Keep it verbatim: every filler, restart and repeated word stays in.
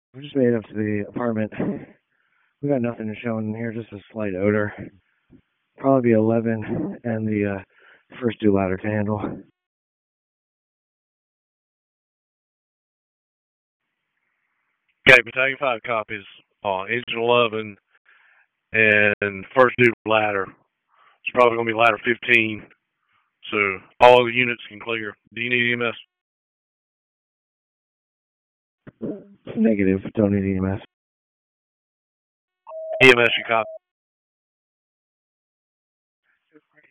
We just made it up to the apartment. We got nothing showing in here, just a slight odor. Probably be eleven, and the uh, first two ladder can handle. Okay, Battalion five copies. Uh, engine eleven and first due ladder. It's probably going to be ladder fifteen. So all the units can clear. Do you need E M S? Negative, don't need E M S. E M S, you copy.